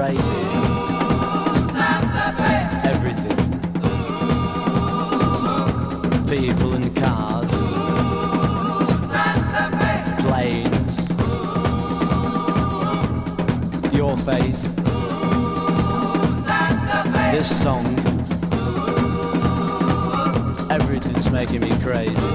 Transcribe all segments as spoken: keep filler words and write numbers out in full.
crazy. Everything. People and cars. Planes. Your face. This song. Everything's making me crazy.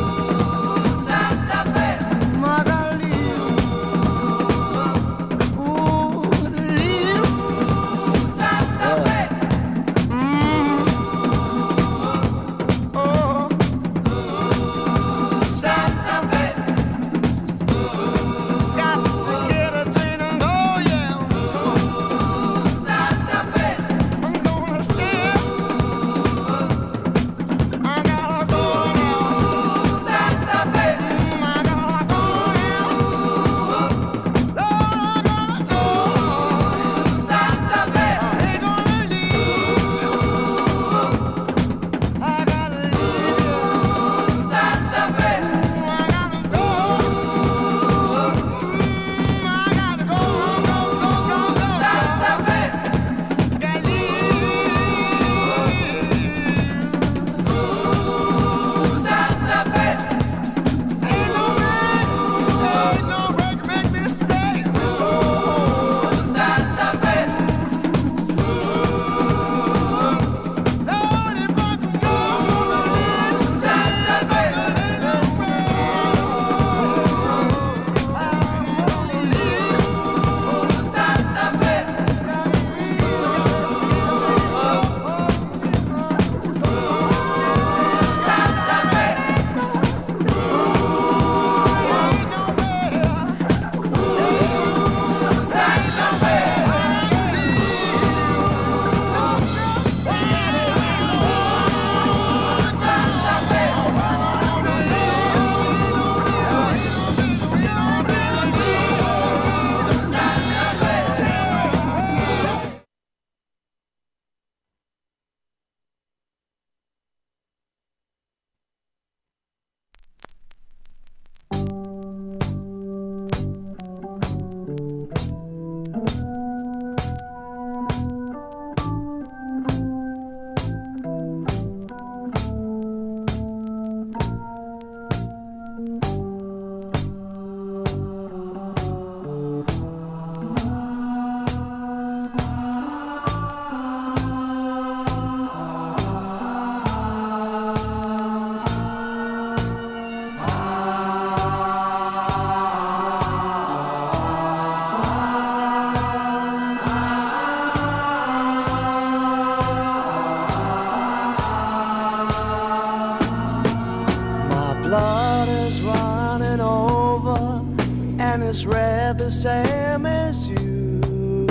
Blood is running over and it's red the same as you.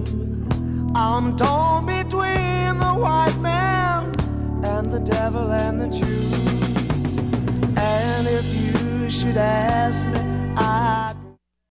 I'm torn between the white man and the devil and the Jews. And if you should ask me